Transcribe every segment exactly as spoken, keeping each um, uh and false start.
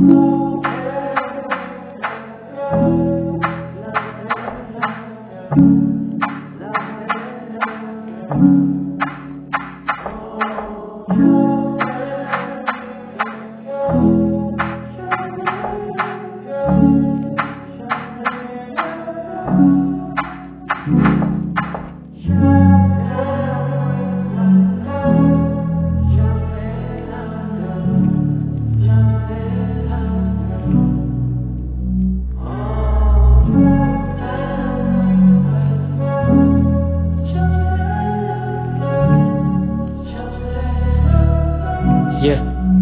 Yeah.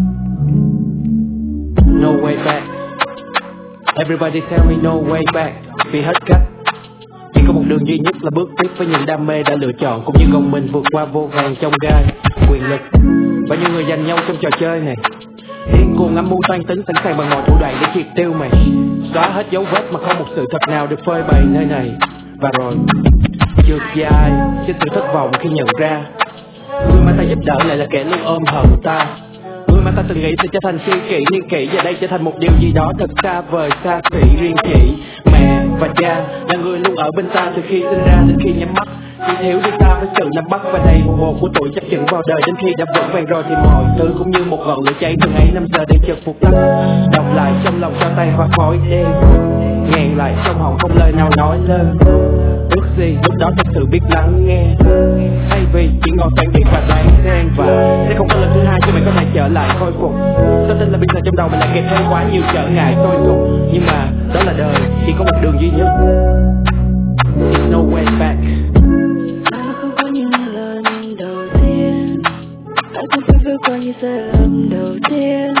No way back. Everybody tell me no way back. Vì hết cách. Chỉ có một đường duy nhất là bước tiếp với những đam mê đã lựa chọn, cũng như gồng mình vượt qua vô vàn trong gai quyền lực. Bao nhiêu người giành nhau trong trò chơi này, điên cuồng âm mưu toan tính, sẵn sàng bằng mọi thủ đoạn để triệt tiêu mày, xóa hết dấu vết mà không một sự thật nào được phơi bày nơi này. Và rồi trượt dài trên sự thất vọng khi nhận ra người mà ta giúp đỡ lại là kẻ luôn ôm hận ta. Người mà ta từng nghĩ sẽ trở thành tri kỷ niên kỷ, giờ đây trở thành một điều gì đó thật xa vời xa xỉ. Riêng chỉ mẹ và cha là người luôn ở bên ta từ khi sinh ra đến khi nhắm mắt, chỉ thiếu đi ta với sự nắm bắt và đầy bồng bột của tuổi chấp chững vào đời. Đến khi đã vững vàng rồi thì mọi thứ cũng như một ngọn lửa cháy từng ấy năm giờ để chợt phục tắt, đọng lại trong lòng cho tay và khói đen, nghẹn lại trong họng không lời nào nói lên. Ước gì lúc đó thật sự biết lắng nghe, thay vì chỉ ngồi phản biện và đáng khen. Và sẽ không có lần thứ hai cho mày có thể trở lại khôi phục. Sao tin là bây giờ trong đầu mình lại kèm thêm quá nhiều trở ngại tôi dục, nhưng mà đó là đời, chỉ có một đường duy nhất. It's no way back. Anh không có những lần đầu tiên, anh không phải vượt qua những sai lầm đầu tiên.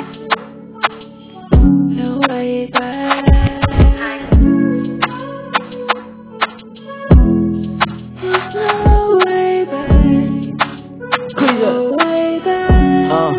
No way back. No way back. No way back. Uh.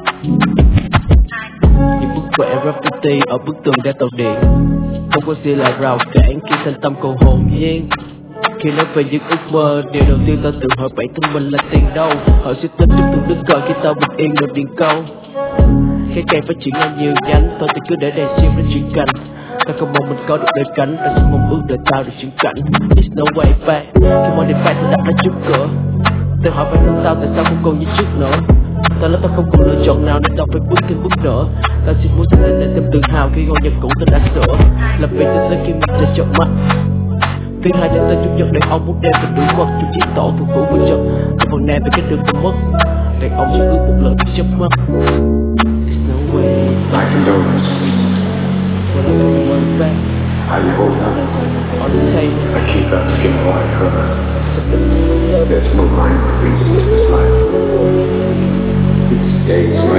Những bức vẽ graffiti ở bức tường đá tàu điện, không có gì là rào cản khi thanh tâm còn hồn nhiên. Khi nói về những ước mơ, điều đầu tiên ta tự hỏi bản thân mình là tiền đâu. Họ sẽ tính trong từng đứt cờ khi tao bình yên được điện câu. Khi càng phát triển ra nhiều nhánh, thôi thì cứ để đèn xiêm đến chuyển cành. Ta không mong mình có được đôi cánh, ta sẽ mong ước đời tao được chuyển cảnh. It's no way back. Khi mọi điều phải ta đặt ra trước cửa, tự hỏi bản thân tao tại sao không còn như trước nữa. Ta nói ta không còn lựa chọn nào nên tao phải bước thêm bước nữa. Ta chỉ muốn xác định để thêm tự hào khi ngôi nhà cũ ta đã sửa. Làm việc cho tới khi mình sẽ chợt mắt. Thứ hai cho tên chủ nhật đàn ông muốn đem tình đối vật trong chiếc tổ thuộc vũ vật chất. Và phần nào về cái đường ta mất, đàn ông chỉ ước một lần được chớp mắt. There's no way. My condolences. When I go way back, I hope not. on the table, I keep asking why her. There's no line between this life. These days, my